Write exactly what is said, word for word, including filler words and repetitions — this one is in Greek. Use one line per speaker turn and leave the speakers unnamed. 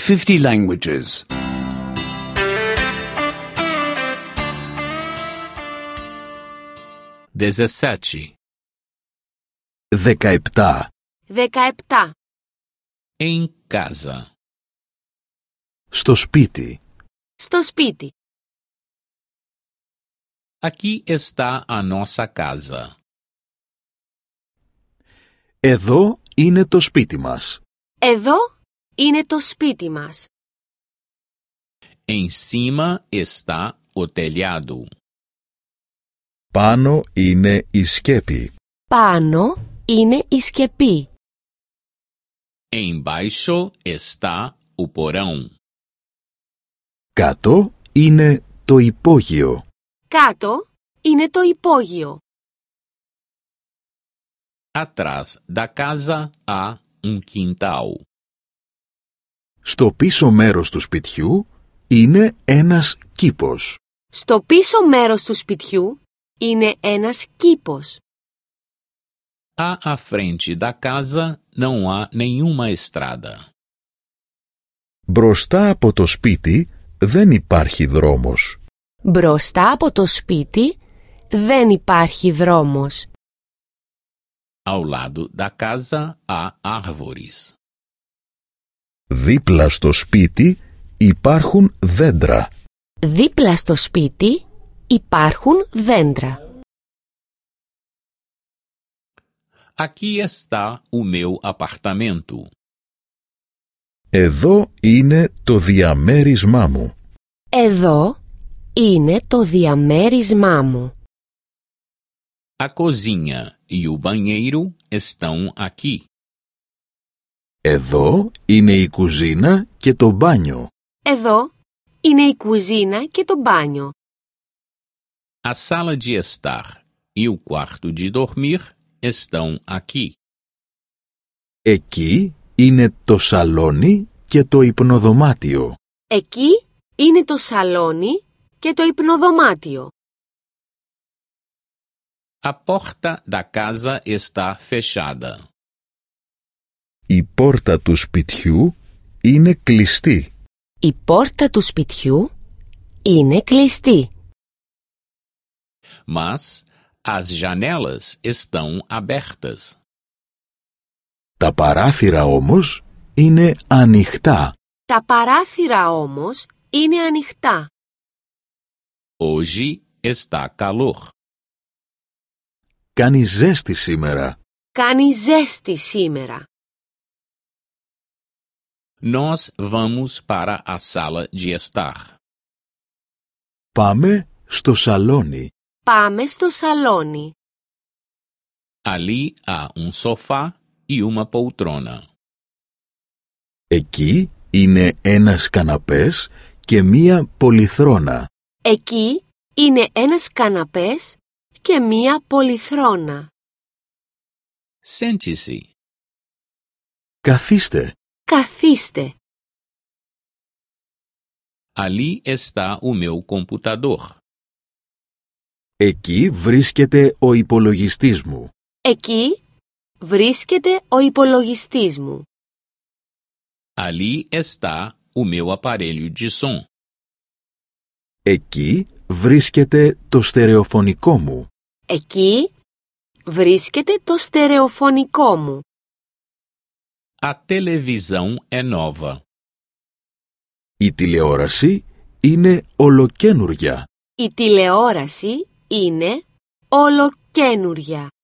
fifty languages.
dezessete.
Δεκαεπτά.
Δεκαεπτά.
Em casa.
Στο σπίτι.
Στο σπίτι.
Aqui está a nossa casa.
Εδώ είναι το σπίτι μας.
Εδώ είναι το σπίτι μας.
Em cima está o telhado.
Πάνω είναι η σκέπη.
Πάνω είναι η σκεπή.
Embaixo está o porão.
Κάτω είναι το υπόγειο.
Κάτω είναι το υπόγειο.
Atrás da casa há um quintal.
Στο πίσω μέρος του σπιτιού είναι ένας κήπος.
Στο πίσω μέρος του σπιτιού είναι ένας κήπος.
À à frente da casa não há nenhuma estrada.
Μπροστά από το σπίτι δεν υπάρχει δρόμος.
Μπροστά από το σπίτι δεν υπάρχει δρόμος.
Ao lado da casa há árvores.
Δίπλα στο σπίτι υπάρχουν δέντρα.
Δίπλα στο σπίτι υπάρχουν δέντρα.
Aqui está o meu apartamento.
Εδώ είναι το διαμέρισμά μου.
Εδώ είναι το διαμέρισμά μου.
A cozinha e o banheiro estão aqui.
Εδώ είναι η κουζίνα και το μπάνιο.
Εδώ είναι η κουζίνα και το μπάνιο.
A sala de estar e o quarto de dormir estão aqui.
Εκεί είναι το σαλόνι και το υπνοδωμάτιο.
Εκεί είναι το σαλόνι και το υπνοδωμάτιο.
A porta da casa está fechada.
Η πόρτα του σπιτιού είναι κλειστή.
Η πόρτα του σπιτιού είναι κλειστή.
Mas as janelas estão abertas.
Τα παράθυρα όμως είναι ανοιχτά.
Τα παράθυρα όμως είναι ανοιχτά.
Hoje está calor.
Κάνει ζέστη σήμερα.
Κάνει ζέστη σήμερα.
Nós vamos para a sala de estar.
Πάμε στο σαλόνι.
Πάμε στο σαλόνι.
Ali há um sofá e uma poltrona.
Εκεί είναι ένας καναπές και μία πολυθρόνα.
Εκεί είναι ένας καναπές και μία πολυθρόνα.
Sente-se.
Καθίστε.
Καθίστε.
Ali está o meu computador.
Εκεί βρίσκεται ο υπολογιστής μου.
Εκεί βρίσκεται ο υπολογιστής μου.
Ali está o meu aparelho de som.
Εκεί βρίσκεται το στερεοφωνικό μου.
Εκεί βρίσκεται το στερεοφωνικό μου.
A televisão é nova.
Η τηλεόραση είναι ολοκαίνουρια.
Η τηλεόραση είναι ολοκαίνουρια.